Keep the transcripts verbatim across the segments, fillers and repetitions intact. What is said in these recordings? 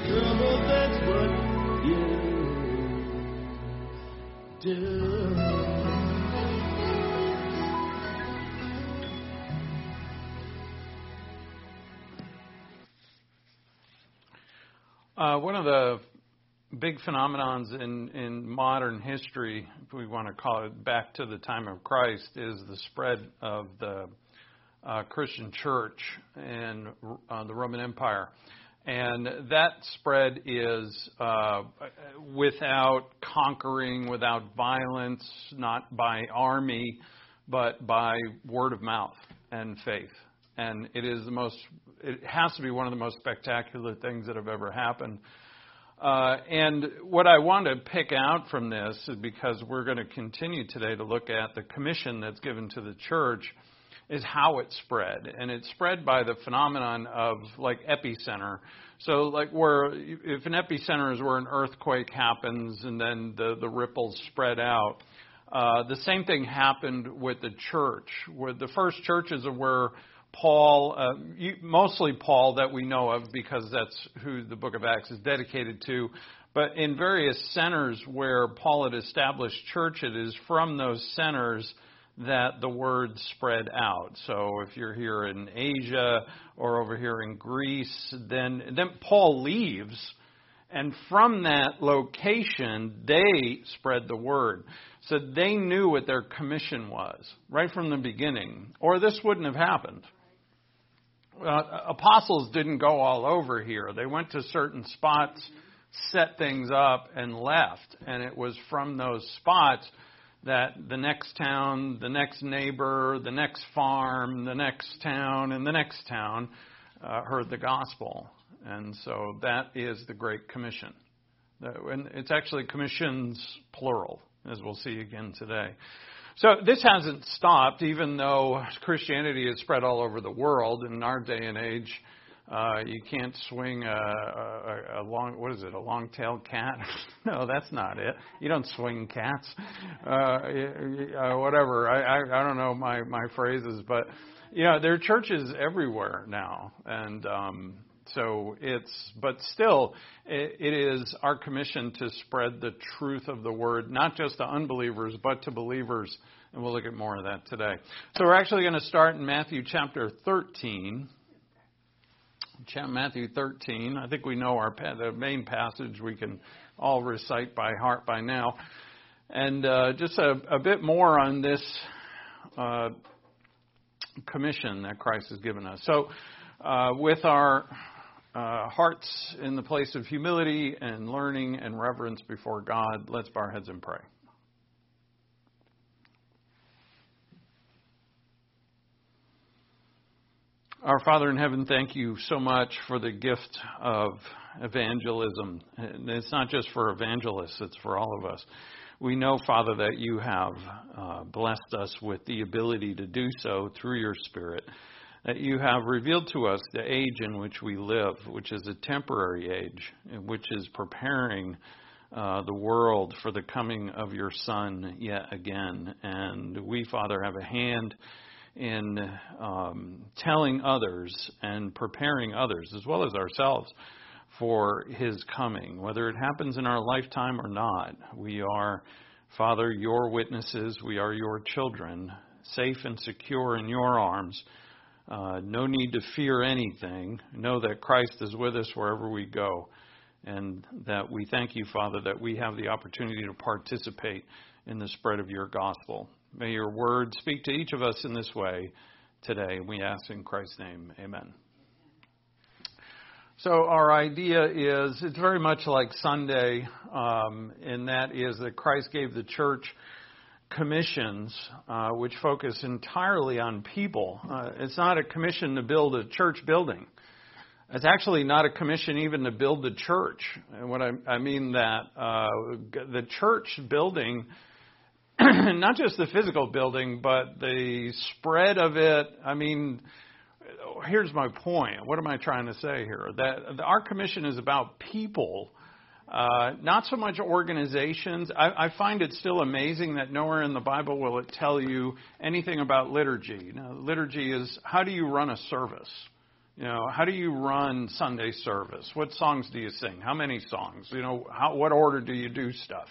trouble, that's what you do. Uh, one of the big phenomenons in, in modern history, if we want to call it back to the time of Christ, is the spread of the uh, Christian church in uh, the Roman Empire. And that spread is uh, without conquering, without violence, not by army, but by word of mouth and faith. And it is the most, it has to be one of the most spectacular things that have ever happened. Uh, and what I want to pick out from this is, because we're going to continue today to look at the commission that's given to the church, is how it spread. And it spread by the phenomenon of like epicenter. So like where, if an epicenter is where an earthquake happens and then the, the ripples spread out, uh, the same thing happened with the church. Where the first churches are where Paul, uh, mostly Paul that we know of, because that's who the book of Acts is dedicated to, but in various centers where Paul had established church, it is from those centers that the word spread out. So if you're here in Asia or over here in Greece, then, then Paul leaves, and from that location, they spread the word. So they knew what their commission was right from the beginning, or this wouldn't have happened. Uh, apostles didn't go all over here. They went to certain spots, set things up, and left. And it was from those spots that the next town, the next neighbor, the next farm, the next town, and the next town uh, heard the gospel. And so that is the Great Commission. And it's actually commissions plural, as we'll see again today. So this hasn't stopped, even though Christianity has spread all over the world. In our day and age, uh, you can't swing a, a, a long, what is it, a long-tailed cat? No, that's not it. You don't swing cats. Uh, uh, whatever. I, I, I don't know my, my phrases, but, you know, there are churches everywhere now. And um, so it's, but still, it, it is our commission to spread the truth of the word, not just to unbelievers, but to believers. And we'll look at more of that today. So we're actually going to start in Matthew chapter thirteen. Matthew thirteen. I think we know our the main passage. We can all recite by heart by now. And uh, just a, a bit more on this uh, commission that Christ has given us. So uh, with our uh, hearts in the place of humility and learning and reverence before God, let's bow our heads and pray. Our Father in heaven, thank you so much for the gift of evangelism. And it's not just for evangelists, it's for all of us. We know, Father, that you have uh, blessed us with the ability to do so through your Spirit, that you have revealed to us the age in which we live, which is a temporary age, which is preparing uh, the world for the coming of your Son yet again. And we, Father, have a hand in um, telling others and preparing others, as well as ourselves, for his coming. Whether it happens in our lifetime or not, we are, Father, your witnesses. We are your children, safe and secure in your arms. Uh, no need to fear anything. Know that Christ is with us wherever we go. And that we thank you, Father, that we have the opportunity to participate in the spread of your gospel. May your word speak to each of us in this way today. We ask in Christ's name. Amen. So our idea is, it's very much like Sunday, um, and that is that Christ gave the church commissions uh, which focus entirely on people. Uh, it's not a commission to build a church building. It's actually not a commission even to build the church. And what I, I mean that uh, the church building, not just the physical building, but the spread of it. I mean, here's my point. What am I trying to say here? That our commission is about people, uh, not so much organizations. I, I find it still amazing that nowhere in the Bible will it tell you anything about liturgy. Now, liturgy is how do you run a service? You know, how do you run Sunday service? What songs do you sing? How many songs? You know, how, what order do you do stuff?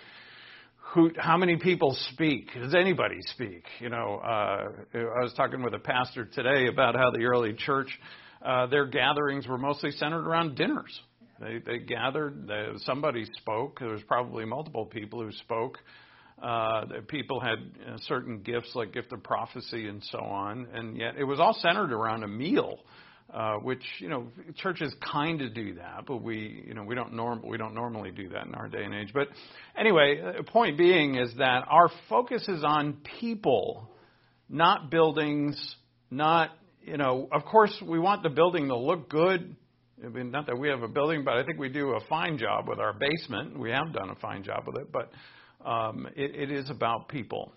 Who, how many people speak? Does anybody speak? You know, uh, I was talking with a pastor today about how the early church, uh, their gatherings were mostly centered around dinners. They, they gathered, they, somebody spoke. There was probably multiple people who spoke. Uh, people had uh, certain gifts like gift of prophecy and so on, and yet it was all centered around a meal. Uh, which, you know, churches kind of do that, but we, you know, we don't norm we don't normally do that in our day and age. But anyway, the point being is that our focus is on people, not buildings, not, you know, of course we want the building to look good. I mean, not that we have a building, but I think we do a fine job with our basement. We have done a fine job with it, but um, it, it is about people.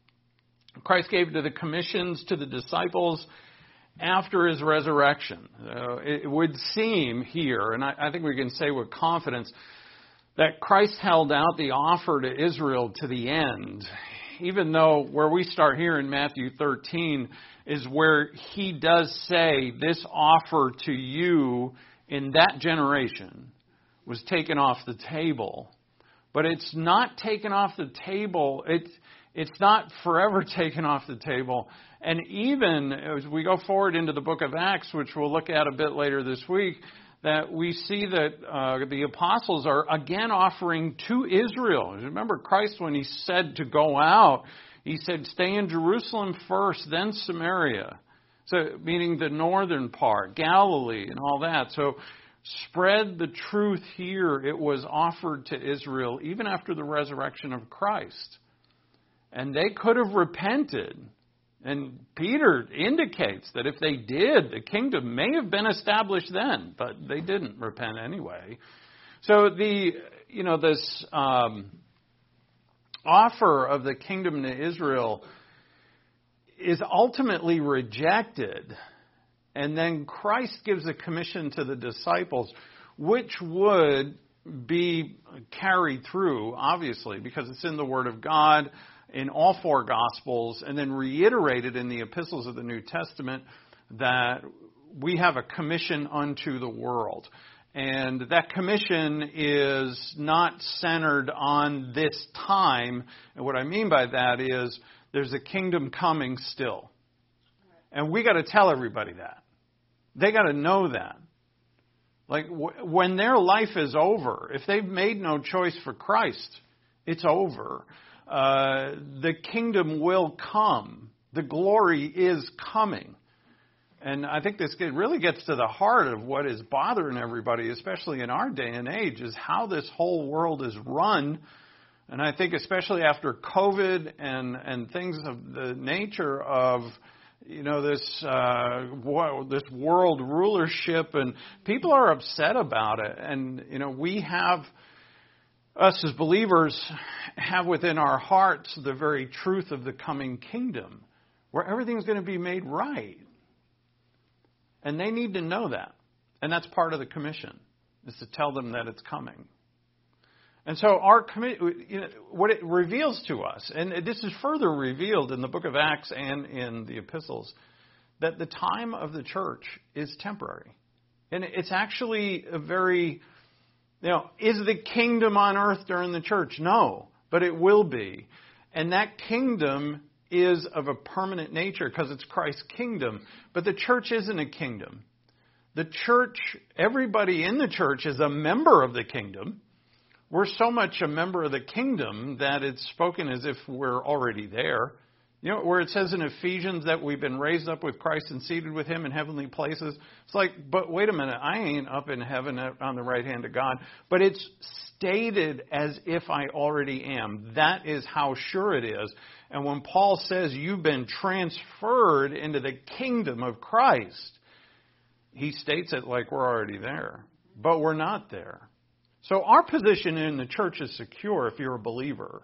Christ gave to the commissions to the disciples after his resurrection. Uh, it would seem here, and I, I think we can say with confidence, that Christ held out the offer to Israel to the end, even though where we start here in Matthew thirteen is where he does say this offer to you in that generation was taken off the table. But it's not taken off the table. It's, it's not forever taken off the table. And even as we go forward into the book of Acts, which we'll look at a bit later this week, that we see that uh, the apostles are again offering to Israel. Remember Christ, when he said to go out, he said, stay in Jerusalem first, then Samaria. So, meaning the northern part, Galilee and all that. So, spread the truth here. It was offered to Israel even after the resurrection of Christ. And they could have repented. And Peter indicates that if they did, the kingdom may have been established then, but they didn't repent anyway. So the, you know, this um, offer of the kingdom to Israel is ultimately rejected. And then Christ gives a commission to the disciples, which would be carried through, obviously, because it's in the Word of God, in all four Gospels, and then reiterated in the epistles of the New Testament, that we have a commission unto the world. And that commission is not centered on this time. And what I mean by that is there's a kingdom coming still. And we got to tell everybody that. They got to know that. Like w- when their life is over, if they've made no choice for Christ, it's over. Uh, the kingdom will come. The glory is coming. And I think this really gets to the heart of what is bothering everybody, especially in our day and age, is how this whole world is run. And I think especially after COVID and, and things of the nature of, you know, this uh, this world rulership, and people are upset about it. And, you know, we have, us as believers, have within our hearts the very truth of the coming kingdom, where everything's going to be made right. And they need to know that. And that's part of the commission, is to tell them that it's coming. And so our commi- you know, what it reveals to us, and this is further revealed in the book of Acts and in the epistles, that the time of the church is temporary. And it's actually a very, you know, is the kingdom on earth during the church? No, but it will be. And that kingdom is of a permanent nature because it's Christ's kingdom. But the church isn't a kingdom. The church, everybody in the church is a member of the kingdom. We're so much a member of the kingdom that it's spoken as if we're already there. You know, where it says in Ephesians that we've been raised up with Christ and seated with him in heavenly places. It's like, but wait a minute, I ain't up in heaven on the right hand of God. But it's stated as if I already am. That is how sure it is. And when Paul says you've been transferred into the kingdom of Christ, he states it like we're already there. But we're not there. So our position in the church is secure if you're a believer.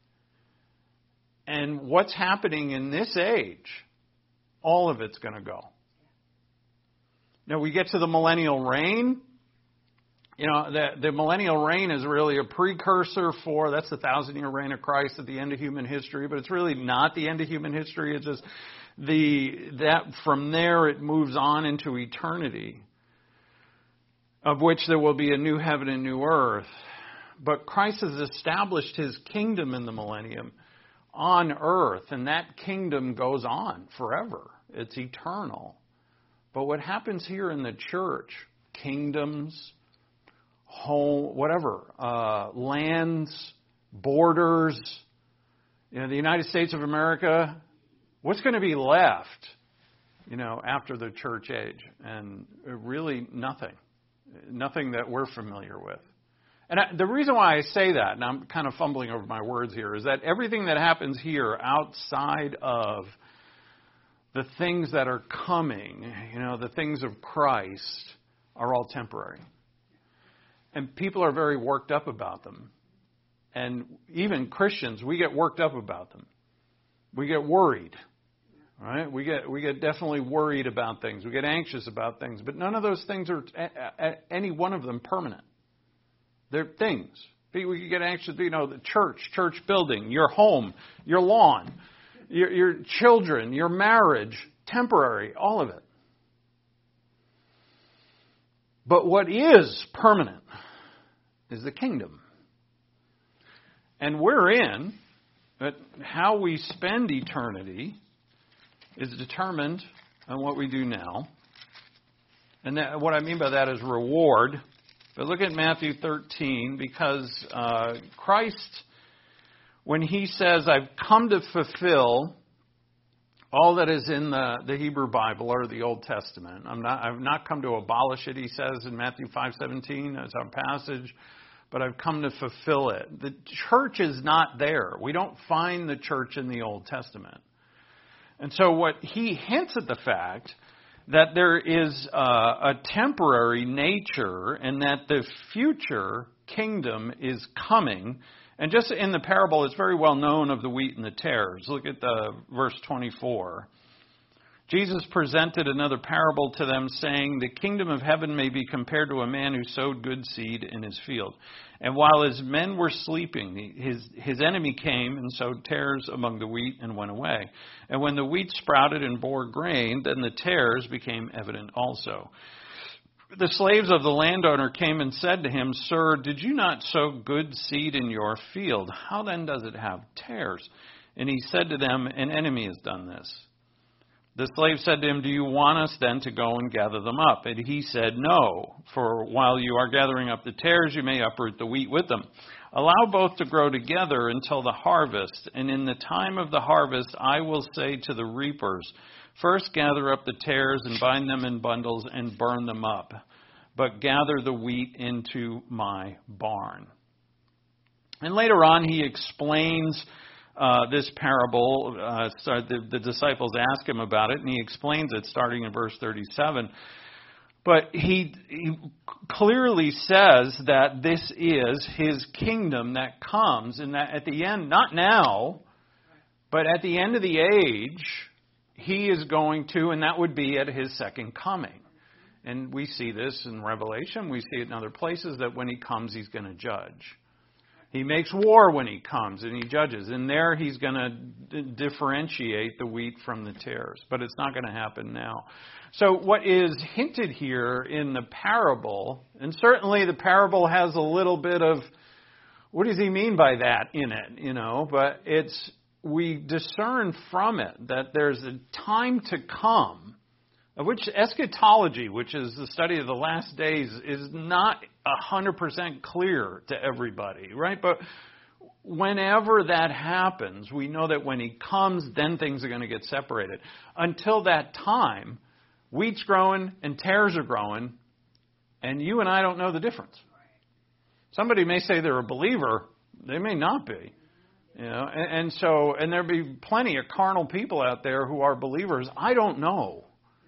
And what's happening in this age, all of it's going to go. Now we get to the millennial reign. You know, the, the millennial reign is really a precursor for, that's the thousand year reign of Christ at the end of human history, but it's really not the end of human history. It's just the that from there it moves on into eternity, of which there will be a new heaven and new earth. But Christ has established his kingdom in the millennium on earth, and that kingdom goes on forever. It's eternal. But what happens here in the church, kingdoms, home, whatever, uh, lands, borders, you know, the United States of America, what's going to be left, you know, after the church age? And really nothing. Nothing that we're familiar with. And I, the reason why I say that, and I'm kind of fumbling over my words here, is that everything that happens here outside of the things that are coming, you know, the things of Christ, are all temporary. And people are very worked up about them. And even Christians, we get worked up about them. We get worried. Right? We get we get definitely worried about things. We get anxious about things. But none of those things are, any one of them, permanent. They're things. We get anxious, you know, the church, church building, your home, your lawn, your, your children, your marriage, temporary, all of it. But what is permanent is the kingdom. And we're in, but how we spend eternity is determined on what we do now. And that, what I mean by that is reward. But look at Matthew thirteen, because uh, Christ, when he says, I've come to fulfill all that is in the, the Hebrew Bible or the Old Testament. I'm not, I've not come to abolish it, he says in Matthew five seventeen, that's our passage, but I've come to fulfill it. The church is not there. We don't find the church in the Old Testament. And so what he hints at the fact that there is a, a temporary nature and that the future kingdom is coming. And just in the parable, it's very well known of the wheat and the tares. Look at the verse twenty-four. Jesus presented another parable to them, saying, the kingdom of heaven may be compared to a man who sowed good seed in his field. And while his men were sleeping, his, his enemy came and sowed tares among the wheat and went away. And when the wheat sprouted and bore grain, then the tares became evident also. The slaves of the landowner came and said to him, Sir, did you not sow good seed in your field? How then does it have tares? And he said to them, an enemy has done this. The slave said to him, do you want us then to go and gather them up? And he said, no, for while you are gathering up the tares, you may uproot the wheat with them. Allow both to grow together until the harvest. And in the time of the harvest, I will say to the reapers, first gather up the tares and bind them in bundles and burn them up, but gather the wheat into my barn. And later on, he explains Uh, this parable. Uh, so the, the disciples ask him about it, and he explains it starting in verse thirty-seven. But he, he clearly says that this is his kingdom that comes, and that at the end, not now, but at the end of the age, he is going to, and that would be at his second coming. And we see this in Revelation. We see it in other places, that when he comes, he's going to judge. He makes war when he comes and he judges. And there he's going to d- differentiate the wheat from the tares. But it's not going to happen now. So what is hinted here in the parable, and certainly the parable has a little bit of, what does he mean by that in it? You know, but it's, we discern from it that there's a time to come, of which eschatology, which is the study of the last days, is not one hundred percent clear to everybody, right? But whenever that happens, we know that when he comes, then things are going to get separated. Until that time, wheat's growing and tares are growing, and you and I don't know the difference. Somebody may say they're a believer, they may not be. You know, and, and so, and there'll be plenty of carnal people out there who are believers. I don't know.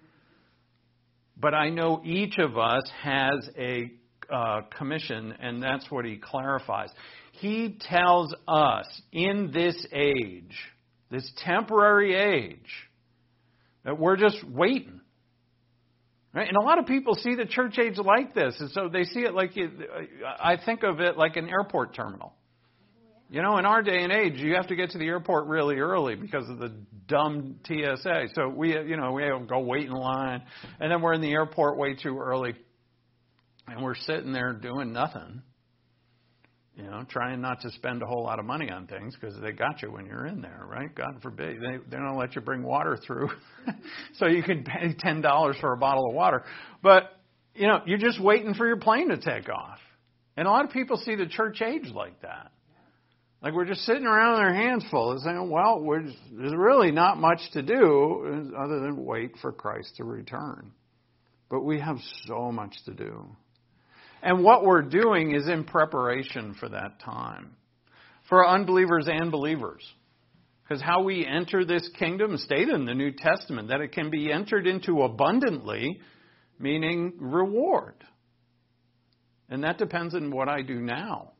But I know each of us has a uh, commission, and that's what he clarifies. He tells us in this age, this temporary age, that we're just waiting. Right? And a lot of people see the church age like this, and so they see it like, I think of it like an airport terminal. You know, in our day and age, you have to get to the airport really early because of the dumb T S A. So we, you know, we have to go wait in line, and then we're in the airport way too early, and we're sitting there doing nothing. You know, trying not to spend a whole lot of money on things because they got you when you're in there, right? God forbid. They, they don't let you bring water through. So you can pay ten dollars for a bottle of water. But, you know, you're just waiting for your plane to take off. And a lot of people see the church age like that. Like we're just sitting around with our hands full and saying, well, we're just, there's really not much to do other than wait for Christ to return. But we have so much to do. And what we're doing is in preparation for that time. For unbelievers and believers. Because how we enter this kingdom is stated in the New Testament that it can be entered into abundantly, meaning reward. And that depends on what I do now.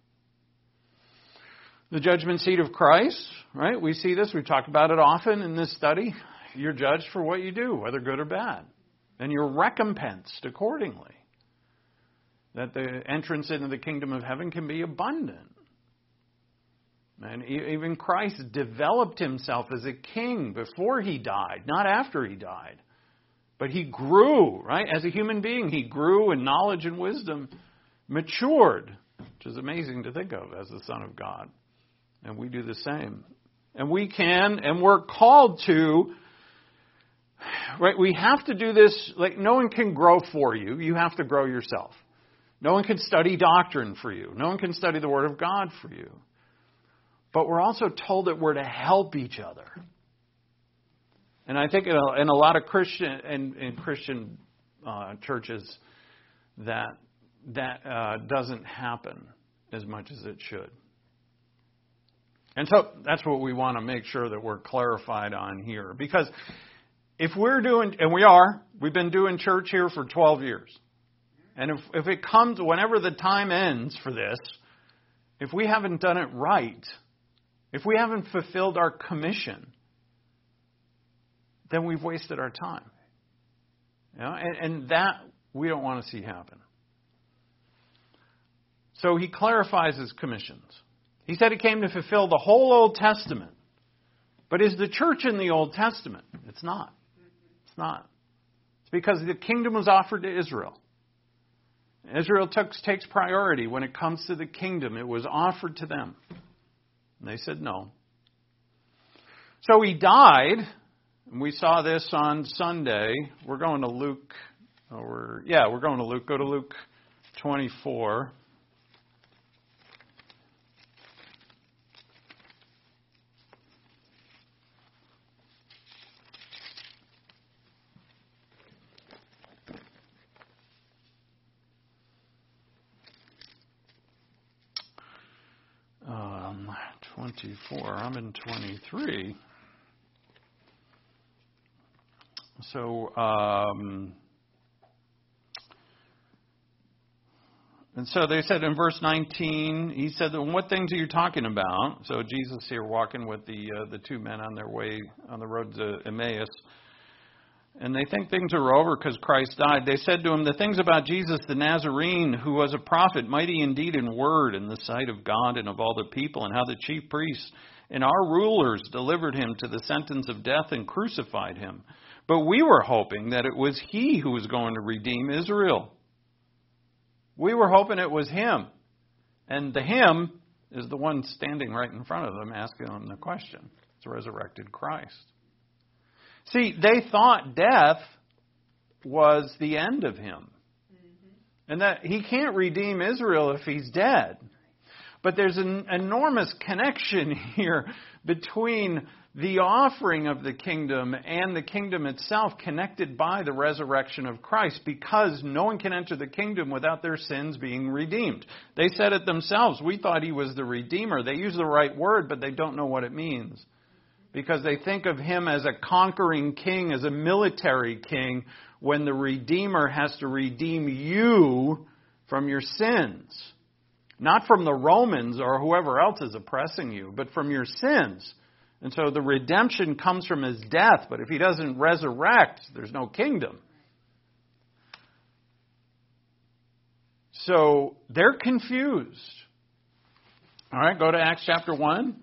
The judgment seat of Christ, right? We see this. We've talked about it often in this study. You're judged for what you do, whether good or bad. And you're recompensed accordingly. That the entrance into the kingdom of heaven can be abundant. And even Christ developed himself as a king before he died, not after he died. But he grew, right? As a human being, he grew in knowledge and wisdom, matured, which is amazing to think of as the Son of God. And we do the same. And we can, and we're called to, right? We have to do this, like no one can grow for you. You have to grow yourself. No one can study doctrine for you. No one can study the Word of God for you. But we're also told that we're to help each other. And I think in a, in a lot of Christian in, in Christian uh, churches that that uh, doesn't happen as much as it should. And so that's what we want to make sure that we're clarified on here. Because if we're doing, and we are, we've been doing church here for twelve years. And if, if it comes, whenever the time ends for this, if we haven't done it right, if we haven't fulfilled our commission, then we've wasted our time. You know, and, and that we don't want to see happen. So he clarifies his commissions. He said he came to fulfill the whole Old Testament. But is the church in the Old Testament? It's not. It's not. It's because the kingdom was offered to Israel. Israel took, takes priority when it comes to the kingdom. It was offered to them. And they said no. So he died. And we saw this on Sunday. We're going to Luke. Or, yeah, we're going to Luke. Go to Luke twenty-four. Um, twenty-four. I'm in twenty-three. So, um, and so they said in verse nineteen, he said, what things are you talking about? So Jesus here walking with the uh, the two men on their way on the road to Emmaus. And they think things are over because Christ died. They said to him, the things about Jesus the Nazarene, who was a prophet, mighty indeed in word in the sight of God and of all the people, and how the chief priests and our rulers delivered him to the sentence of death and crucified him. But we were hoping that it was he who was going to redeem Israel. We were hoping it was him. And the him is the one standing right in front of them asking them the question. It's resurrected Christ. See, they thought death was the end of him. Mm-hmm. And that he can't redeem Israel if he's dead. But there's an enormous connection here between the offering of the kingdom and the kingdom itself, connected by the resurrection of Christ, because no one can enter the kingdom without their sins being redeemed. They said it themselves. We thought he was the Redeemer. They use the right word, but they don't know what it means. Because they think of him as a conquering king, as a military king, when the Redeemer has to redeem you from your sins. Not from the Romans or whoever else is oppressing you, but from your sins. And so the redemption comes from his death, but if he doesn't resurrect, there's no kingdom. So they're confused. All right, go to Acts chapter one.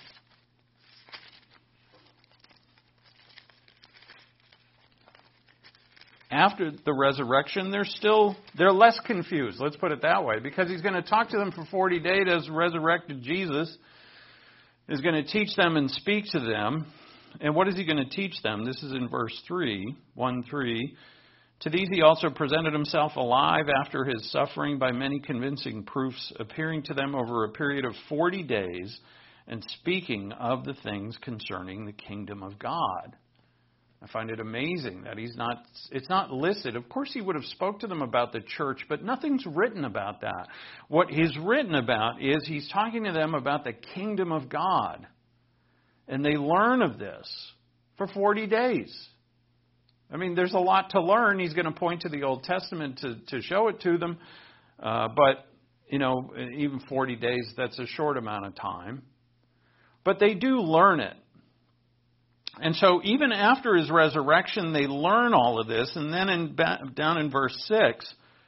After the resurrection, they're still, they're less confused, let's put it that way, because he's going to talk to them for forty days as resurrected Jesus is going to teach them and speak to them. And what is he going to teach them? This is in verse three, one, three. To these he also presented himself alive after his suffering by many convincing proofs, appearing to them over a period of forty days and speaking of the things concerning the kingdom of God. I find it amazing that he's not, it's not listed. Of course he would have spoke to them about the church, but nothing's written about that. What is written about is he's talking to them about the kingdom of God. And they learn of this for forty days. I mean, there's a lot to learn. He's going to point to the Old Testament to, to show it to them. Uh, but, you know, even forty days, that's a short amount of time. But they do learn it. And so even after his resurrection, they learn all of this. And then in, down in verse six,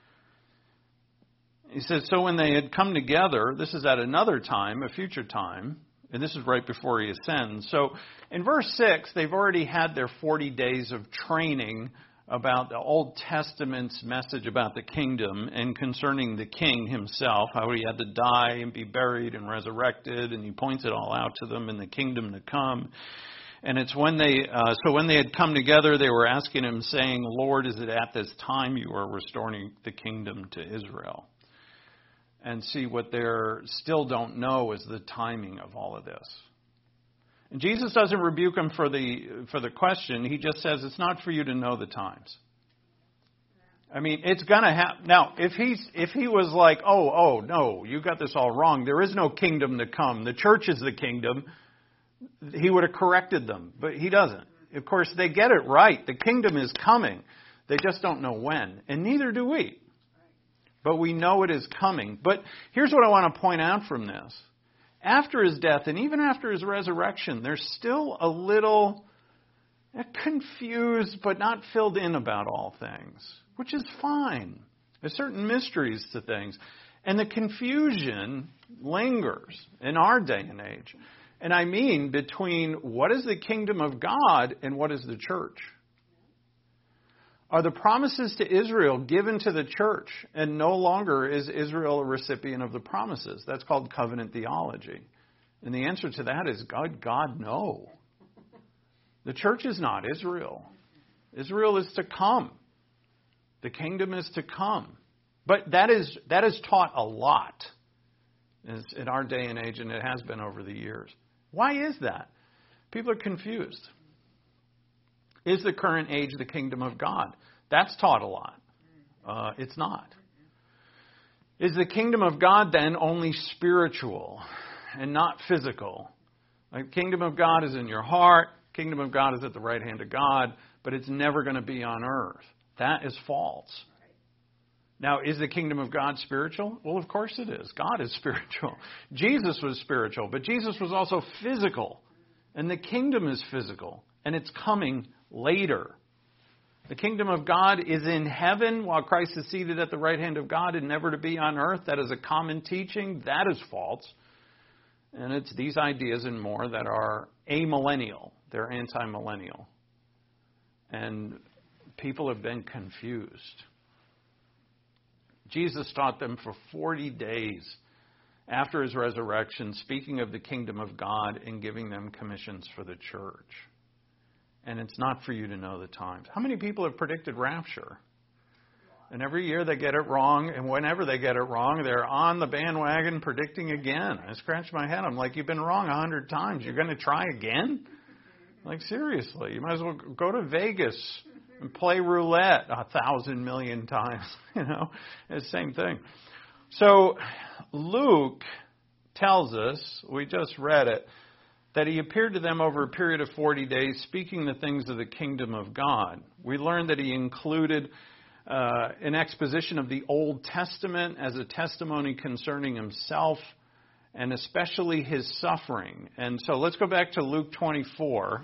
he says, so when they had come together, this is at another time, a future time, and this is right before he ascends. So in verse six, they've already had their forty days of training about the Old Testament's message about the kingdom and concerning the king himself, how he had to die and be buried and resurrected, and he points it all out to them in the kingdom to come. And it's when they, uh, so when they had come together, they were asking him, saying, Lord, is it at this time you are restoring the kingdom to Israel? And see, what they still don't know is the timing of all of this. And Jesus doesn't rebuke them for the for the question. He just says it's not for you to know the times. I mean, it's going to happen. Now, if he's if he was like, oh, oh, no, you got this all wrong. There is no kingdom to come. The church is the kingdom. He would have corrected them, but he doesn't. Of course, they get it right. The kingdom is coming. They just don't know when, and neither do we. But we know it is coming. But here's what I want to point out from this. After his death, and even after his resurrection, they're still a little confused, but not filled in about all things, which is fine. There's certain mysteries to things. And the confusion lingers in our day and age. And I mean between what is the kingdom of God and what is the church. Are the promises to Israel given to the church, and no longer is Israel a recipient of the promises? That's called covenant theology. And the answer to that is God, God, no. The church is not Israel. Israel is to come. The kingdom is to come. But that is that is taught a lot in our day and age, and it has been over the years. Why is that? People are confused. Is the current age the kingdom of God? That's taught a lot. Uh, it's not. Is the kingdom of God then only spiritual and not physical? Like, kingdom of God is in your heart. Kingdom of God is at the right hand of God, but it's never going to be on earth. That is false. Now, is the kingdom of God spiritual? Well, of course it is. God is spiritual. Jesus was spiritual, but Jesus was also physical. And the kingdom is physical, and it's coming later. The kingdom of God is in heaven while Christ is seated at the right hand of God and never to be on earth. That is a common teaching. That is false. And it's these ideas and more that are amillennial. They're anti-millennial. And people have been confused. Jesus taught them for forty days after his resurrection, speaking of the kingdom of God and giving them commissions for the church. And it's not for you to know the times. How many people have predicted rapture? And every year they get it wrong, and whenever they get it wrong, they're on the bandwagon predicting again. I scratch my head. I'm like, you've been wrong a hundred times. You're going to try again? Like, seriously, you might as well go to Vegas and play roulette a thousand million times. You know, it's the same thing. So Luke tells us, we just read it, that he appeared to them over a period of forty days, speaking the things of the kingdom of God. We learned that he included uh, an exposition of the Old Testament as a testimony concerning himself, and especially his suffering. And so let's go back to Luke twenty-four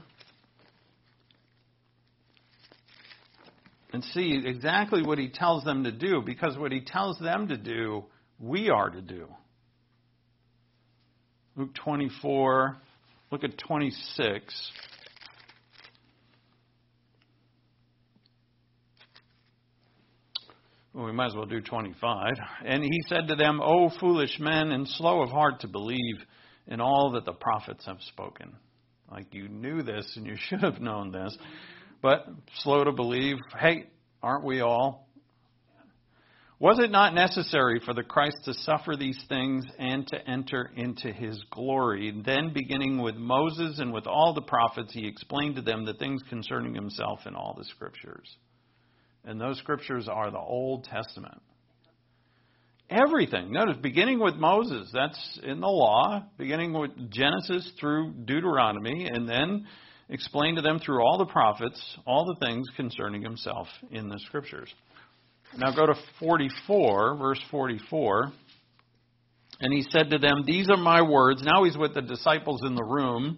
and see exactly what he tells them to do, because what he tells them to do, we are to do. Luke twenty-four. Look at twenty-six. Well, we might as well do twenty-five. And he said to them, O foolish men, and slow of heart to believe in all that the prophets have spoken. Like, you knew this and you should have known this. But slow to believe. Hey, aren't we all? Was it not necessary for the Christ to suffer these things and to enter into his glory? Then, beginning with Moses and with all the prophets, he explained to them the things concerning himself in all the scriptures. And those scriptures are the Old Testament. Everything. Notice, beginning with Moses, that's in the law, beginning with Genesis through Deuteronomy, and then explained to them through all the prophets, all the things concerning himself in the scriptures. Now go to forty-four, verse forty-four. And he said to them, these are my words. Now he's with the disciples in the room.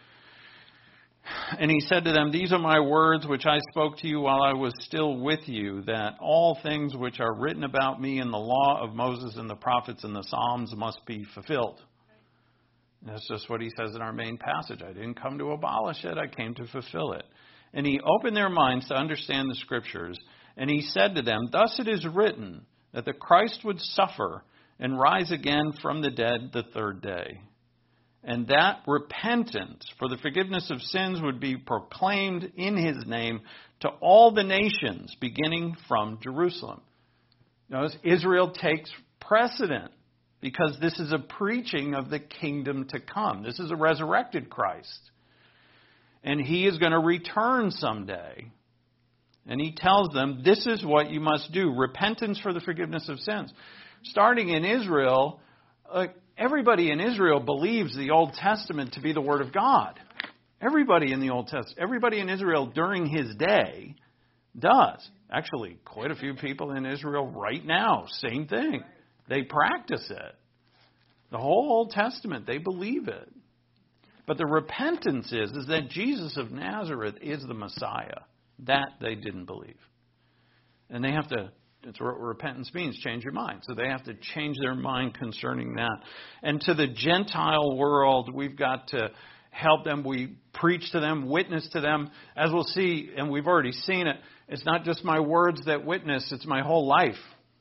And he said to them, these are my words which I spoke to you while I was still with you, that all things which are written about me in the law of Moses and the prophets and the Psalms must be fulfilled. And that's just what he says in our main passage. I didn't come to abolish it, I came to fulfill it. And he opened their minds to understand the scriptures. And he said to them, thus it is written that the Christ would suffer and rise again from the dead the third day. And that repentance for the forgiveness of sins would be proclaimed in his name to all the nations, beginning from Jerusalem. Notice Israel takes precedent because this is a preaching of the kingdom to come. This is a resurrected Christ. And he is going to return someday. And he tells them, this is what you must do. Repentance for the forgiveness of sins. Starting in Israel, uh, everybody in Israel believes the Old Testament to be the Word of God. Everybody in the Old Testament, everybody in Israel during his day does. Actually, quite a few people in Israel right now, same thing. They practice it. The whole Old Testament, they believe it. But the repentance is, is that Jesus of Nazareth is the Messiah. That they didn't believe. And they have to, that's what repentance means, change your mind. So they have to change their mind concerning that. And to the Gentile world, we've got to help them. We preach to them, witness to them. As we'll see, and we've already seen it, it's not just my words that witness, it's my whole life.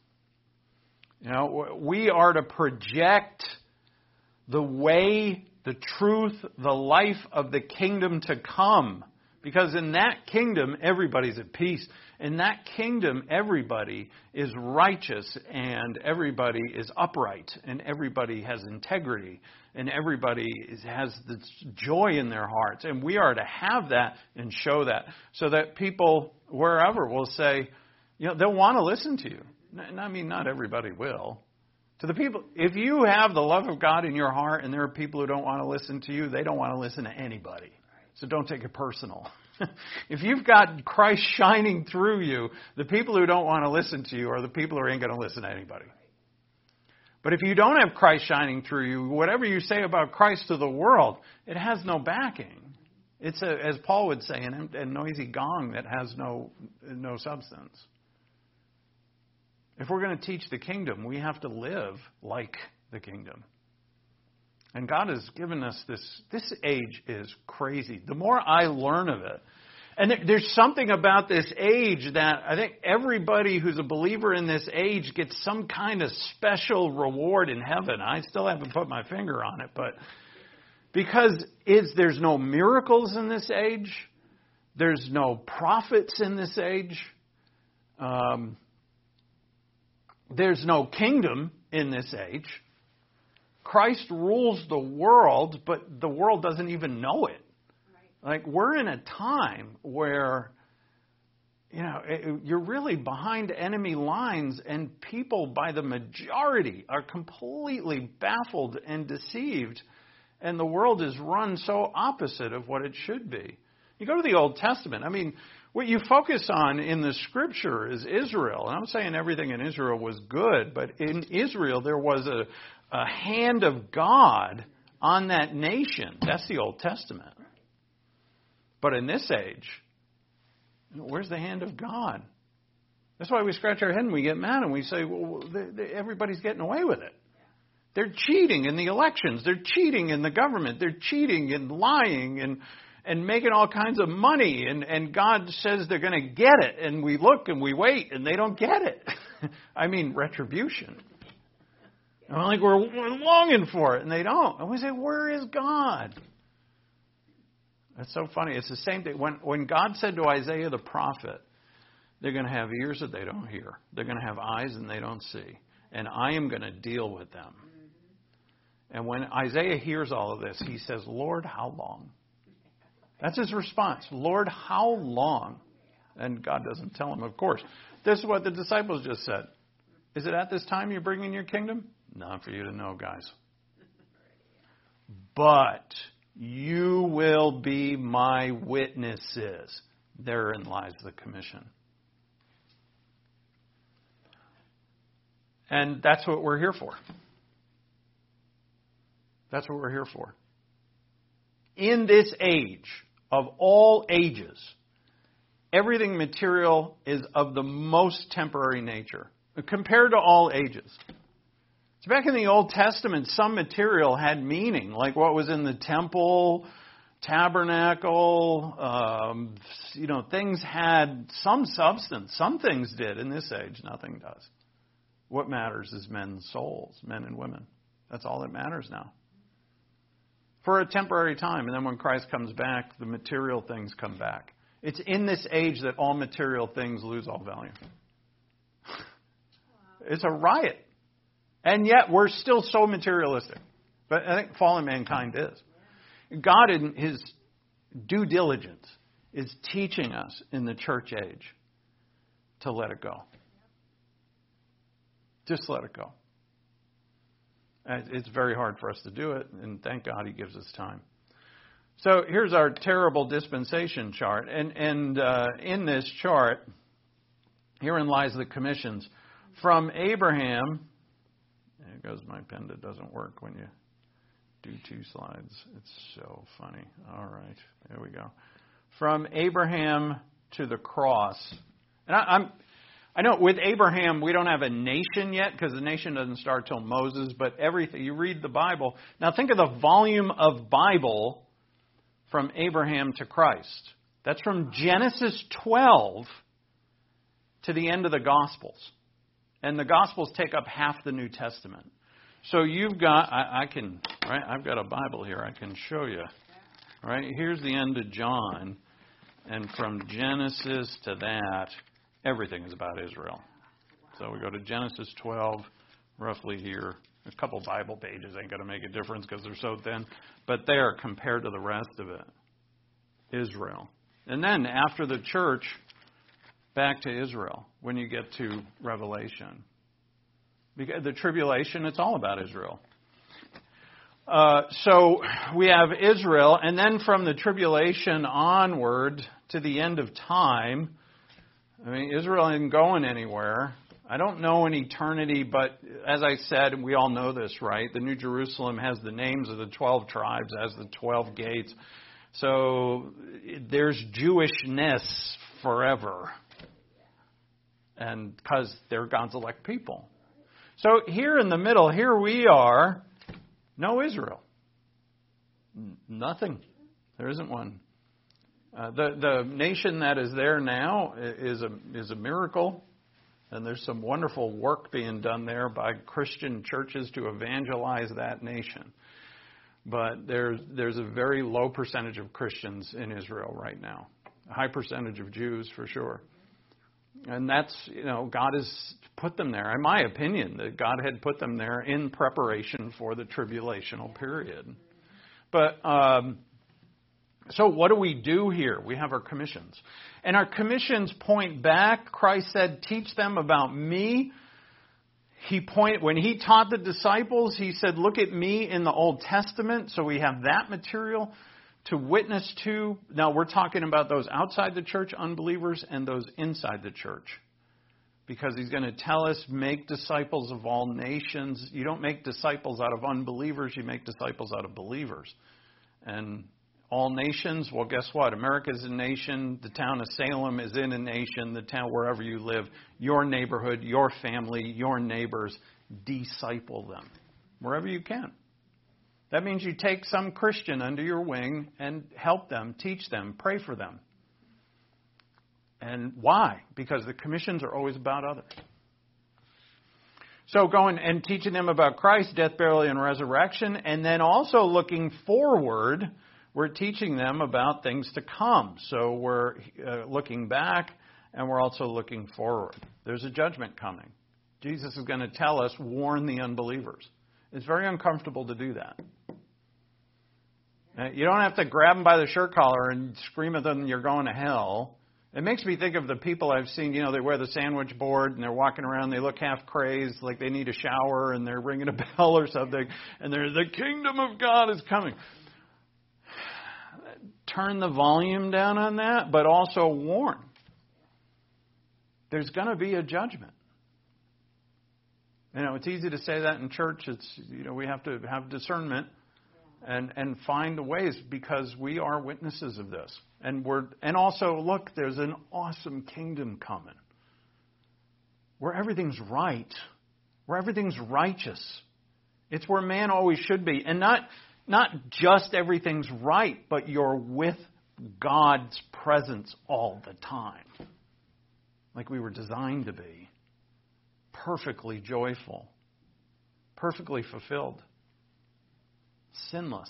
You know, we are to project the way, the truth, the life of the kingdom to come. Because in that kingdom, everybody's at peace. In that kingdom, everybody is righteous and everybody is upright and everybody has integrity and everybody is, has this joy in their hearts. And we are to have that and show that so that people wherever will say, you know, they'll want to listen to you. I mean, not everybody will. To the people, if you have the love of God in your heart and there are people who don't want to listen to you, they don't want to listen to anybody. So don't take it personal. If you've got Christ shining through you, the people who don't want to listen to you are the people who ain't going to listen to anybody. But if you don't have Christ shining through you, whatever you say about Christ to the world, it has no backing. It's, a, as Paul would say, an, a noisy gong that has no, no substance. If we're going to teach the kingdom, we have to live like the kingdom. And God has given us this, this age is crazy. The more I learn of it, and there's something about this age that I think everybody who's a believer in this age gets some kind of special reward in heaven. I still haven't put my finger on it, but because it's, there's no miracles in this age, there's no prophets in this age, um, there's no kingdom in this age. Christ rules the world, but the world doesn't even know it. Right. Like, we're in a time where, you know, it, you're really behind enemy lines and people by the majority are completely baffled and deceived. And the world is run so opposite of what it should be. You go to the Old Testament. I mean, what you focus on in the Scripture is Israel. And I'm saying everything in Israel was good, but in Israel there was a, a hand of God on that nation. That's the Old Testament. But in this age, where's the hand of God? That's why we scratch our head and we get mad and we say, well, the, the, everybody's getting away with it. They're cheating in the elections. They're cheating in the government. They're cheating and lying and and making all kinds of money. And, and God says they're going to get it. And we look and we wait and they don't get it. I mean, retribution. And we're like, we're, we're longing for it and they don't. And we say, where is God? That's so funny. It's the same thing. When, when God said to Isaiah the prophet, they're going to have ears that they don't hear. They're going to have eyes and they don't see. And I am going to deal with them. And when Isaiah hears all of this, he says, Lord, how long? That's his response. Lord, how long? And God doesn't tell him, of course. This is what the disciples just said. Is it at this time you're bringing your kingdom? Not for you to know, guys. But you will be my witnesses. Therein lies the commission. And that's what we're here for. That's what we're here for. In this age of all ages, everything material is of the most temporary nature compared to all ages. So back in the Old Testament, some material had meaning, like what was in the temple, tabernacle. Um, you know, things had some substance. Some things did. In this age, nothing does. What matters is men's souls, men and women. That's all that matters now. For a temporary time. And then when Christ comes back, the material things come back. It's in this age that all material things lose all value. It's a riot. And yet we're still so materialistic. But I think fallen mankind is. God, in his due diligence, is teaching us in the church age to let it go. Just let it go. It's very hard for us to do it, and thank God he gives us time. So here's our terrible dispensation chart. And, and uh, in this chart, herein lies the commissions. From Abraham, there goes my pen that doesn't work when you do two slides. It's so funny. All right, there we go. From Abraham to the cross. And I, I'm... I know with Abraham, we don't have a nation yet because the nation doesn't start till Moses, but everything, you read the Bible. Now think of the volume of Bible from Abraham to Christ. That's from Genesis twelve to the end of the Gospels. And the Gospels take up half the New Testament. So you've got, I, I can, right, I've got a Bible here. I can show you. Right, here's the end of John. And from Genesis to that, everything is about Israel. So we go to Genesis twelve, roughly here. A couple Bible pages ain't going to make a difference because they're so thin. But there, compared to the rest of it, Israel. And then after the church, back to Israel when you get to Revelation. Because the tribulation, it's all about Israel. Uh, so we have Israel, and then from the tribulation onward to the end of time, I mean, Israel isn't going anywhere. I don't know in eternity, but as I said, we all know this, right? The New Jerusalem has the names of the twelve tribes, has the twelve gates. So there's Jewishness forever. And because they're God's elect people. So here in the middle, here we are, no Israel. Nothing. There isn't one. Uh, the the nation that is there now is a is a miracle, and there's some wonderful work being done there by Christian churches to evangelize that nation. But there's there's a very low percentage of Christians in Israel right now, a high percentage of Jews for sure, and that's you know God has put them there. In my opinion, that God had put them there in preparation for the tribulational period, but. Um, So what do we do here? We have our commissions. And our commissions point back. Christ said, teach them about me. He point, when he taught the disciples, he said, look at me in the Old Testament. So we have that material to witness to. Now we're talking about those outside the church, unbelievers, and those inside the church. Because he's going to tell us, make disciples of all nations. You don't make disciples out of unbelievers. You make disciples out of believers. And all nations, well, guess what? America's a nation. The town of Salem is in a nation. The town, wherever you live, your neighborhood, your family, your neighbors, disciple them. wherever you can. That means you take some Christian under your wing and help them, teach them, pray for them. And why? Because the commissions are always about others. So going and teaching them about Christ, death, burial, and resurrection, and then also looking forward, we're teaching them about things to come. So we're uh, looking back, and we're also looking forward. There's a judgment coming. Jesus is going to tell us, warn the unbelievers. It's very uncomfortable to do that. You don't have to grab them by the shirt collar and scream at them, you're going to hell. It makes me think of the people I've seen, you know, they wear the sandwich board and they're walking around, they look half crazed, like they need a shower, and they're ringing a bell or something, and they're, the kingdom of God is coming. Turn the volume down on that, but also warn. There's going to be a judgment. You know, it's easy to say that in church. It's, you know, we have to have discernment and and find ways, because we are witnesses of this. And we're and also, look, there's an awesome kingdom coming where everything's right, where everything's righteous. It's where man always should be. And not not just everything's right, but you're with God's presence all the time. Like we were designed to be. Perfectly joyful. Perfectly fulfilled. Sinless.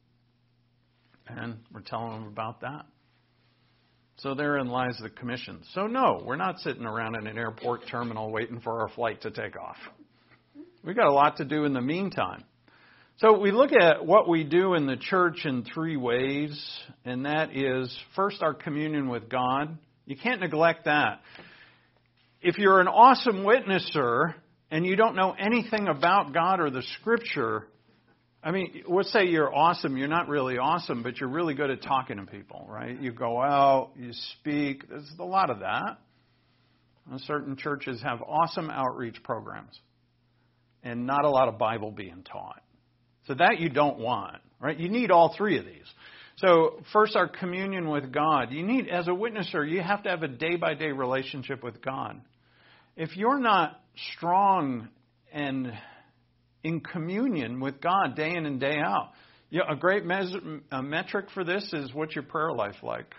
And we're telling them about that. So therein lies the commission. So no, we're not sitting around in an airport terminal waiting for our flight to take off. We've got a lot to do in the meantime. So we look at what we do in the church in three ways, and that is, first, our communion with God. You can't neglect that. If you're an awesome witnesser and you don't know anything about God or the Scripture, I mean, let's say you're awesome. You're not really awesome, but you're really good at talking to people, right? You go out, you speak. There's a lot of that. Certain churches have awesome outreach programs and not a lot of Bible being taught. So that you don't want, right? You need all three of these. So first, our communion with God. You need, as a witnesser, you have to have a day-by-day relationship with God. If you're not strong and in communion with God day in and day out, you know, a great measure, a metric for this is, what's your prayer life like?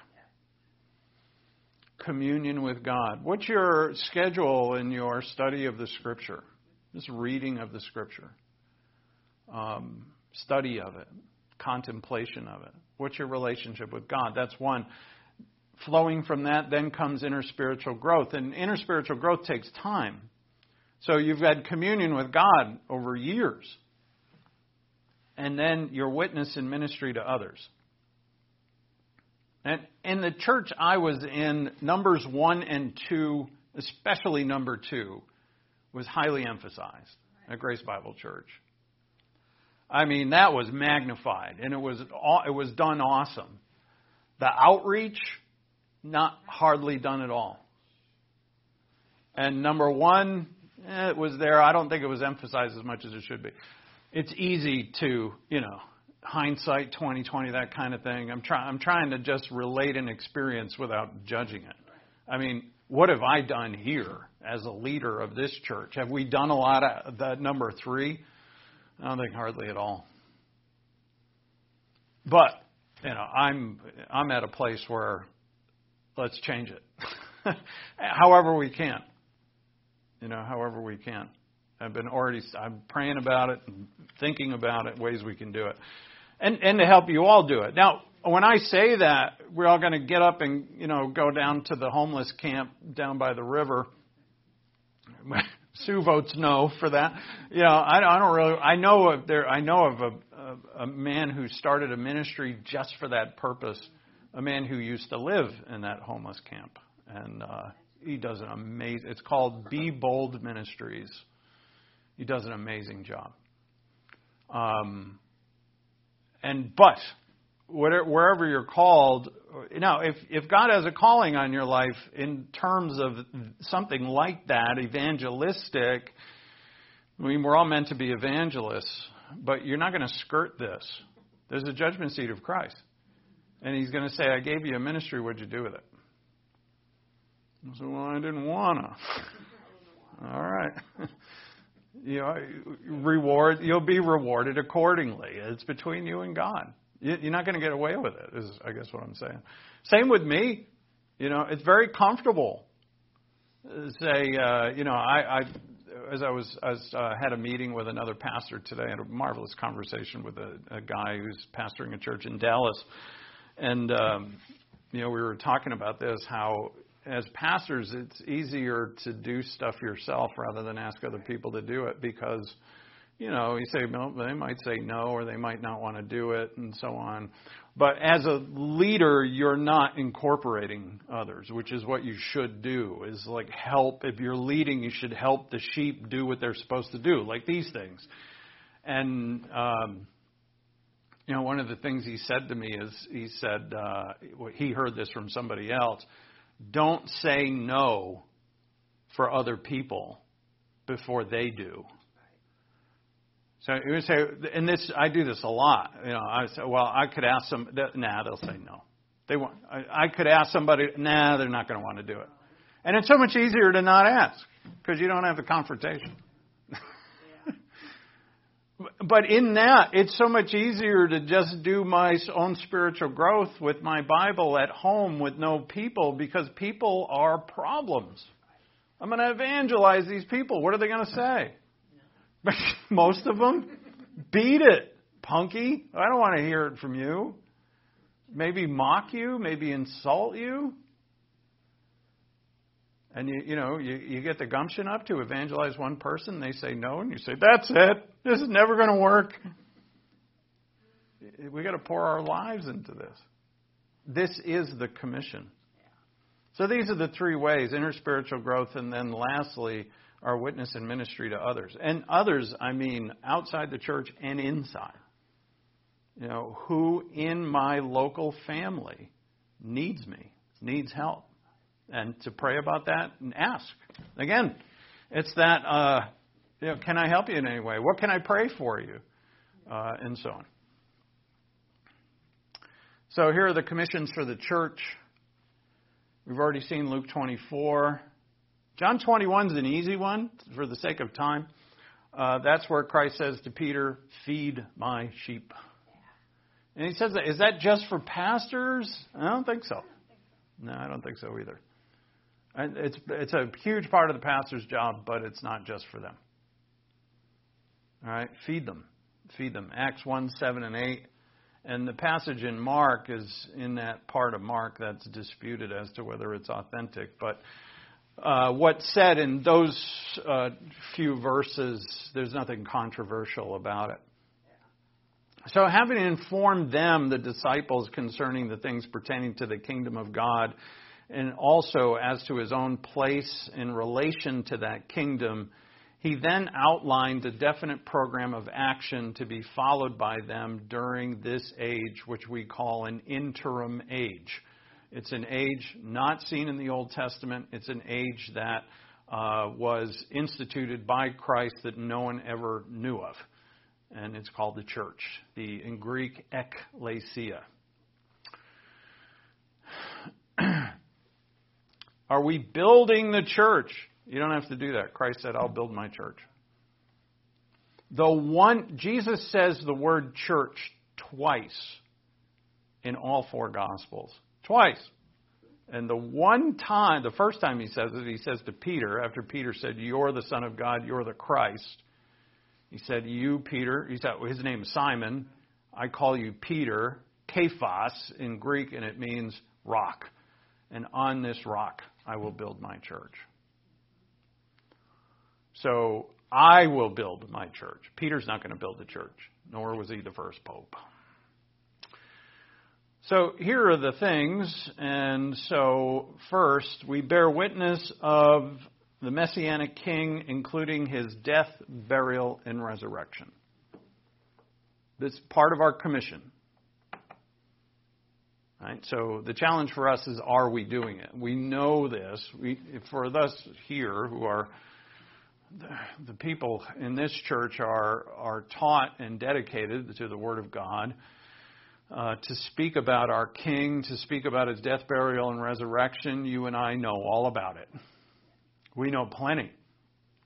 Communion with God. What's your schedule in your study of the Scripture? Just reading of the Scripture. Um, study of it. Contemplation of it. What's your relationship with God? That's one. Flowing from that then comes inner spiritual growth. And inner spiritual growth takes time. So you've had communion with God over years. And then your witness and ministry to others. And in the church I was in, Numbers one and two, especially number two, was highly emphasized at Grace Bible Church. I mean, that was magnified, and it was it was done awesome. The outreach, not hardly done at all. And number one, eh, it was there. I don't think it was emphasized as much as it should be. It's easy to, you know, hindsight twenty twenty, that kind of thing. I'm trying. I'm trying to just relate an experience without judging it. I mean, what have I done here as a leader of this church? Have we done a lot of that number three? I don't think hardly at all. But, you know, I'm I'm at a place where let's change it. However we can. You know, however we can. I've been already I'm praying about it and thinking about it, ways we can do it. And and to help you all do it. Now, when I say that, we're all going to get up and, you know, go down to the homeless camp down by the river. Sue votes no for that. You know, I, I don't really. I know of there. I know of a, a, a man who started a ministry just for that purpose. A man who used to live in that homeless camp, and uh, he does an amazing. It's called Be Bold Ministries. He does an amazing job. Um, and but whatever, wherever you're called, now if if God has a calling on your life in terms of something like that, evangelistic, I mean, we're all meant to be evangelists, but you're not going to skirt this. There's a judgment seat of Christ. And He's going to say, I gave you a ministry, what'd you do with it? I said, well, I didn't want to. All right. You know, reward. You'll be rewarded accordingly. It's between you and God. You're not going to get away with it, is I guess what I'm saying. Same with me. You know, it's very comfortable. Say, uh, you know, I, I as I was, I was, uh, had a meeting with another pastor today. I had a marvelous conversation with a, a guy who's pastoring a church in Dallas, and um, you know, we were talking about this, how as pastors, it's easier to do stuff yourself rather than ask other people to do it because, you know, you say, well, they might say no or they might not want to do it and so on. But as a leader, you're not incorporating others, which is what you should do, is like help. If you're leading, you should help the sheep do what they're supposed to do, like these things. And, um, you know, one of the things he said to me is, he said, uh, he heard this from somebody else, don't say no for other people before they do. So you would say, and this, I do this a lot. You know, I say, well, I could ask some, nah, they'll say no. They want. I, I could ask somebody, nah, they're not going to want to do it. And it's so much easier to not ask because you don't have the confrontation. But in that, it's so much easier to just do my own spiritual growth with my Bible at home with no people, because people are problems. I'm going to evangelize these people. What are they going to say? Most of them, beat it, punky. I don't want to hear it from you. Maybe mock you, maybe insult you. And, you you know, you, you get the gumption up to evangelize one person. They say no, and you say, that's it. This is never going to work. We got to pour our lives into this. This is the commission. So these are the three ways, inner spiritual growth, and then lastly, our witness and ministry to others. And others, I mean outside the church and inside. You know, who in my local family needs me, needs help. And to pray about that and ask. Again, it's that, uh, you know, can I help you in any way? What can I pray for you? Uh, and so on. So here are the commissions for the church. We've already seen Luke twenty-four. John twenty-one is an easy one for the sake of time. Uh, that's where Christ says to Peter, feed my sheep. And he says, that, is that just for pastors? I don't think so. No, I don't think so either. And it's it's a huge part of the pastor's job, but it's not just for them. All right, feed them. Feed them. Acts one, seven, and eight. And the passage in Mark is in that part of Mark that's disputed as to whether it's authentic. But uh, what's said in those uh, few verses, there's nothing controversial about it. So having informed them, the disciples, concerning the things pertaining to the kingdom of God, and also as to his own place in relation to that kingdom, he then outlined a definite program of action to be followed by them during this age, which we call an interim age. It's an age not seen in the Old Testament. It's an age that uh, was instituted by Christ that no one ever knew of. And it's called the church, the in Greek ekklesia. Are we building the church? You don't have to do that. Christ said, I'll build my church. The one, Jesus says the word church twice in all four Gospels. Twice. And the one time, the first time he says it, he says to Peter, after Peter said, you're the Son of God, you're the Christ. He said, you, Peter, he said, his name is Simon. I call you Peter, Kephas in Greek, and it means rock. And on this rock, I will build my church. So I will build my church. Peter's not going to build the church, nor was he the first pope. So here are the things. And so first, we bear witness of the Messianic King, including his death, burial, and resurrection. This is part of our commission. Right? So the challenge for us is, are we doing it? We know this. We, for us here who are the, the people in this church are are taught and dedicated to the Word of God, uh, to speak about our King, to speak about his death, burial, and resurrection. You and I know all about it. We know plenty.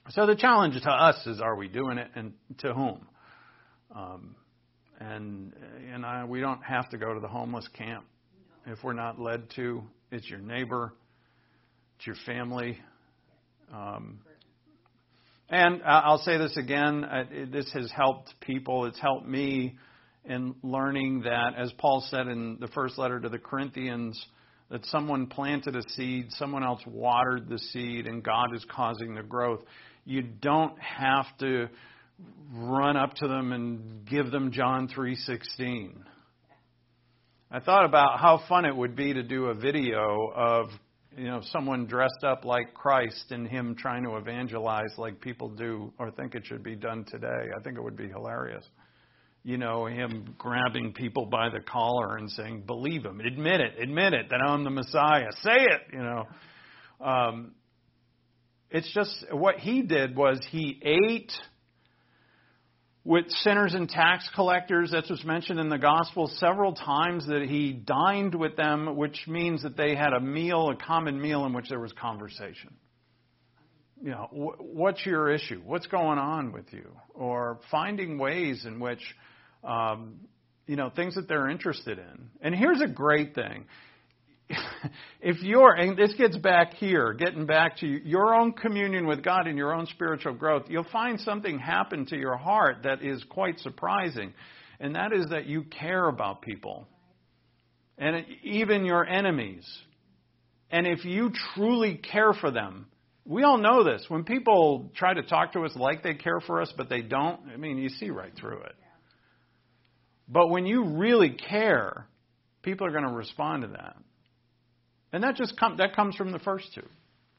So the challenge to us is, are we doing it, and to whom? Um, and and I, we don't have to go to the homeless camp if we're not led to. It's your neighbor, it's your family. Um, and I'll say this again, uh, this has helped people. It's helped me in learning that, as Paul said in the first letter to the Corinthians, that someone planted a seed, someone else watered the seed, and God is causing the growth. You don't have to run up to them and give them John three sixteen. I thought about how fun it would be to do a video of, you know, someone dressed up like Christ and him trying to evangelize like people do or think it should be done today. I think it would be hilarious. You know, him grabbing people by the collar and saying, believe him, admit it, admit it, that I'm the Messiah, say it, you know. Um, it's just, what he did was he ate with sinners and tax collectors. That's what's mentioned in the gospel several times, that he dined with them, which means that they had a meal, a common meal in which there was conversation. You know, wh- what's your issue? What's going on with you? Or finding ways in which, um, you know, things that they're interested in. And here's a great thing. If you're, and this gets back here, getting back to your own communion with God and your own spiritual growth, you'll find something happen to your heart that is quite surprising. And that is that you care about people. And even your enemies. And if you truly care for them, we all know this. When people try to talk to us like they care for us, but they don't, I mean, you see right through it. But when you really care, people are going to respond to that. And that just com- that comes from the first two.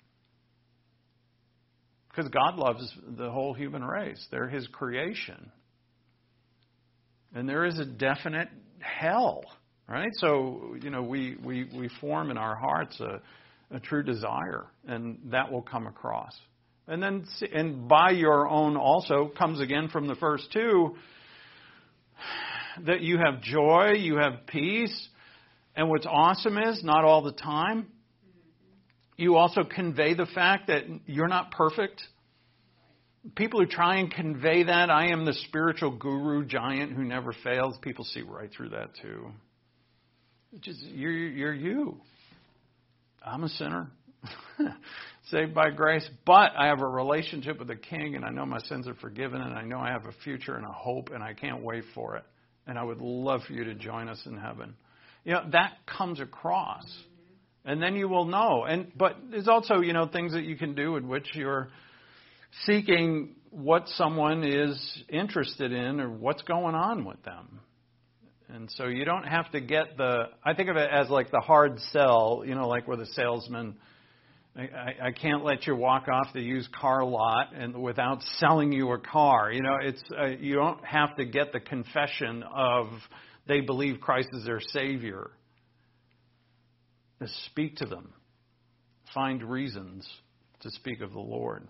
Because God loves the whole human race. They're His creation. And there is a definite hell, right? So, you know, we, we, we form in our hearts a, a true desire, and that will come across. And then, and by your own also comes again from the first two, that you have joy, you have peace. And what's awesome is, not all the time, you also convey the fact that you're not perfect. People who try and convey that, I am the spiritual guru giant who never fails, people see right through that too. Just, you're, you're you. I'm a sinner, saved by grace, but I have a relationship with the King, and I know my sins are forgiven, and I know I have a future and a hope, and I can't wait for it. And I would love for you to join us in heaven. You know, that comes across. And then you will know. And but there's also, you know, things that you can do in which you're seeking what someone is interested in or what's going on with them. And so you don't have to get the, I think of it as like the hard sell, you know, like where the salesman, I, I, I can't let you walk off the used car lot and without selling you a car. You know, it's uh, you don't have to get the confession of they believe Christ is their Savior. Just speak to them. Find reasons to speak of the Lord.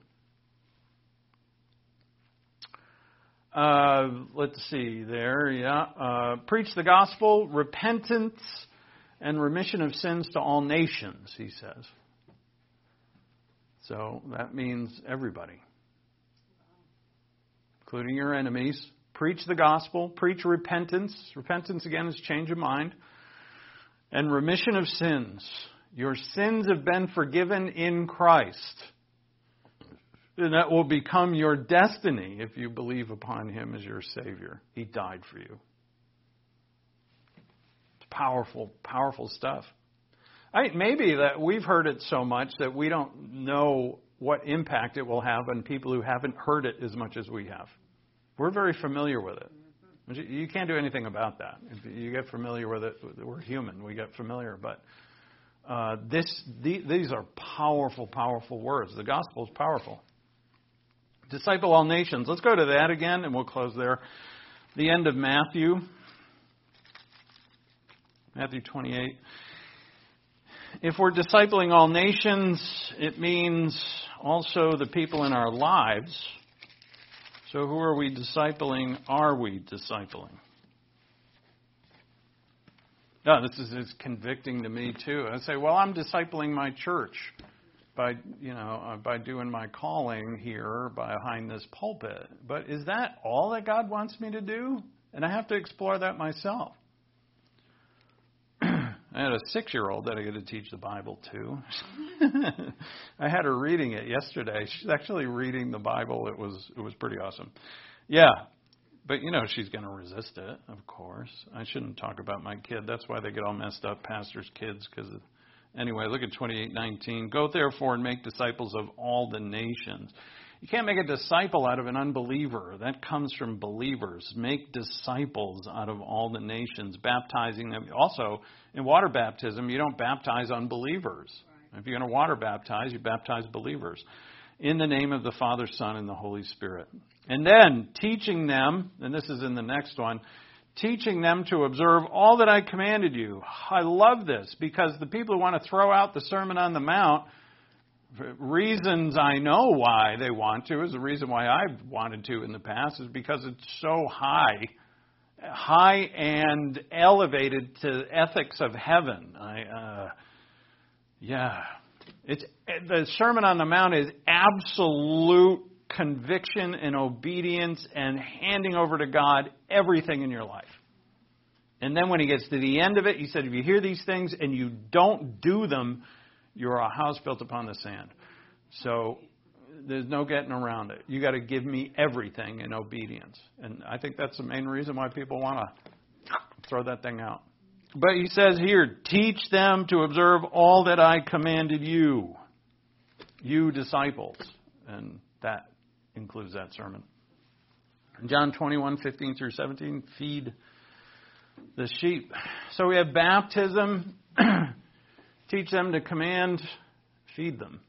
Uh, let's see there, yeah. Uh, preach the gospel, repentance, and remission of sins to all nations, he says. So that means everybody, including your enemies. Preach the gospel, preach repentance. Repentance, again, is change of mind. And remission of sins. Your sins have been forgiven in Christ. And that will become your destiny if you believe upon Him as your Savior. He died for you. It's powerful, powerful stuff. I mean, maybe that we've heard it so much that we don't know what impact it will have on people who haven't heard it as much as we have. We're very familiar with it. You can't do anything about that. If you get familiar with it, we're human. We get familiar. But uh, this, the, these are powerful, powerful words. The gospel is powerful. Disciple all nations. Let's go to that again, and we'll close there. The end of Matthew. Matthew twenty-eight. If we're discipling all nations, it means also the people in our lives. So who are we discipling? Are we discipling? No, this is, is convicting to me too. I say, well, I'm discipling my church by, you know, uh, by doing my calling here behind this pulpit. But is that all that God wants me to do? And I have to explore that myself. I had a six-year-old that I get to teach the Bible to. I had her reading it yesterday. She's actually reading the Bible. It was it was pretty awesome. Yeah, but you know she's going to resist it, of course. I shouldn't talk about my kid. That's why they get all messed up, pastors' kids. Because anyway, look at twenty-eight nineteen. Go therefore and make disciples of all the nations. You can't make a disciple out of an unbeliever. That comes from believers. Make disciples out of all the nations, baptizing them. Also, in water baptism, you don't baptize unbelievers. Right. If you're going to water baptize, you baptize believers. In the name of the Father, Son, and the Holy Spirit. And then teaching them, and this is in the next one, teaching them to observe all that I commanded you. I love this because the people who want to throw out the Sermon on the Mount, reasons I know why they want to, is the reason why I've wanted to in the past, is because it's so high, high and elevated to ethics of heaven. I, uh, yeah, it's the Sermon on the Mount is absolute conviction and obedience and handing over to God everything in your life. And then when he gets to the end of it, he said, if you hear these things and you don't do them, you're a house built upon the sand. So there's no getting around it. You got to give me everything in obedience. And I think that's the main reason why people want to throw that thing out. But he says here, teach them to observe all that I commanded you, you disciples. And that includes that sermon. John twenty-one, fifteen through seventeen, feed the sheep. So we have baptism. Teach them to command, feed them.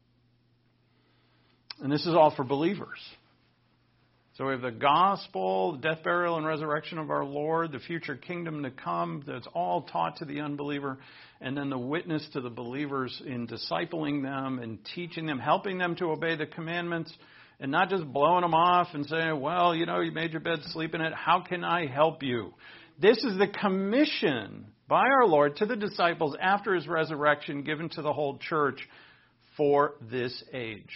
And this is all for believers. So we have the gospel, the death, burial, and resurrection of our Lord, the future kingdom to come that's all taught to the unbeliever, and then the witness to the believers in discipling them and teaching them, helping them to obey the commandments, and not just blowing them off and saying, well, you know, you made your bed, sleep in it. How can I help you? This is the commission by our Lord to the disciples after his resurrection, given to the whole church for this age.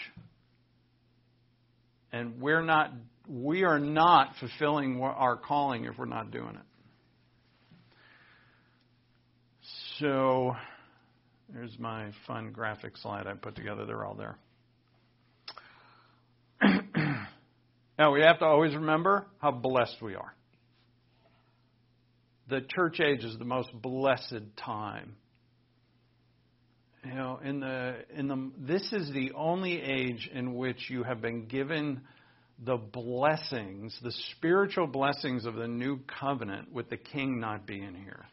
And we're not, we are not fulfilling our calling if we're not doing it. So, there's my fun graphic slide I put together. They're all there. Now, we have to always remember how blessed we are. The church age is the most blessed time. You know, in the in the this is the only age in which you have been given the blessings, the spiritual blessings of the new covenant, with the King not being here.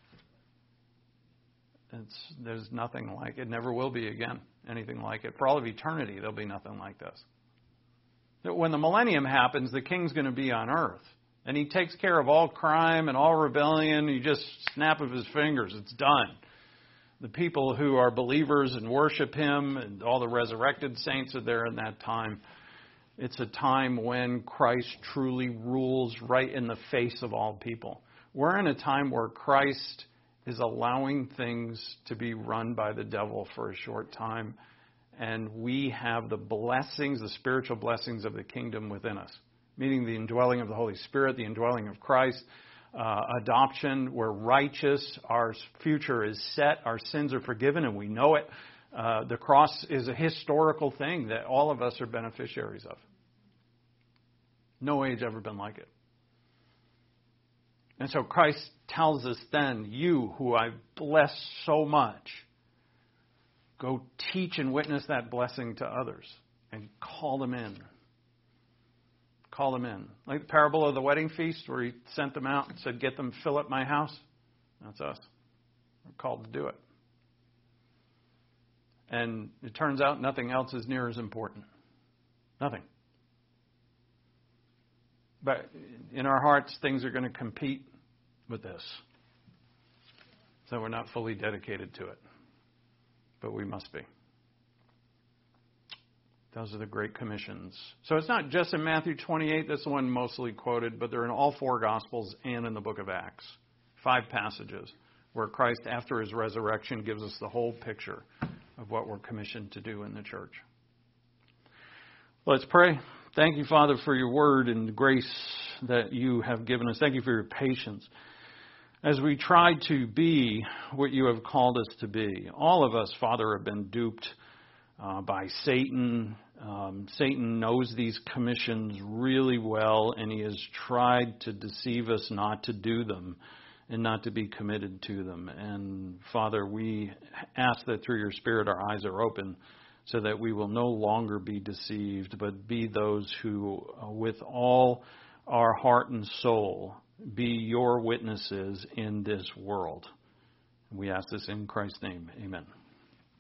It's there's nothing like it. Never will be again. Anything like it. For all of eternity, there'll be nothing like this. When the millennium happens, the King's going to be on earth. And he takes care of all crime and all rebellion. You just snap of his fingers. It's done. The people who are believers and worship him and all the resurrected saints are there in that time. It's a time when Christ truly rules right in the face of all people. We're in a time where Christ is allowing things to be run by the devil for a short time. And we have the blessings, the spiritual blessings of the kingdom within us. Meaning the indwelling of the Holy Spirit, the indwelling of Christ, uh, adoption, we're righteous, our future is set, our sins are forgiven, and we know it. Uh, the cross is a historical thing that all of us are beneficiaries of. No age ever been like it. And so Christ tells us then, you who I've blessed so much, go teach and witness that blessing to others and call them in. Call them in. Like the parable of the wedding feast where he sent them out and said, get them, fill up my house. That's us. We're called to do it. And it turns out nothing else is near as important. Nothing. But in our hearts, things are going to compete with this. So we're not fully dedicated to it. But we must be. Those are the Great Commissions. So it's not just in Matthew twenty-eight, that's the one mostly quoted, but they're in all four Gospels and in the book of Acts. Five passages where Christ, after his resurrection, gives us the whole picture of what we're commissioned to do in the church. Let's pray. Thank you, Father, for your word and the grace that you have given us. Thank you for your patience as we try to be what you have called us to be. All of us, Father, have been duped uh, by Satan. Um, Satan knows these commissions really well, and he has tried to deceive us not to do them and not to be committed to them. And Father, we ask that through your Spirit our eyes are open so that we will no longer be deceived, but be those who, uh, with all our heart and soul, be your witnesses in this world. We ask this in Christ's name. Amen.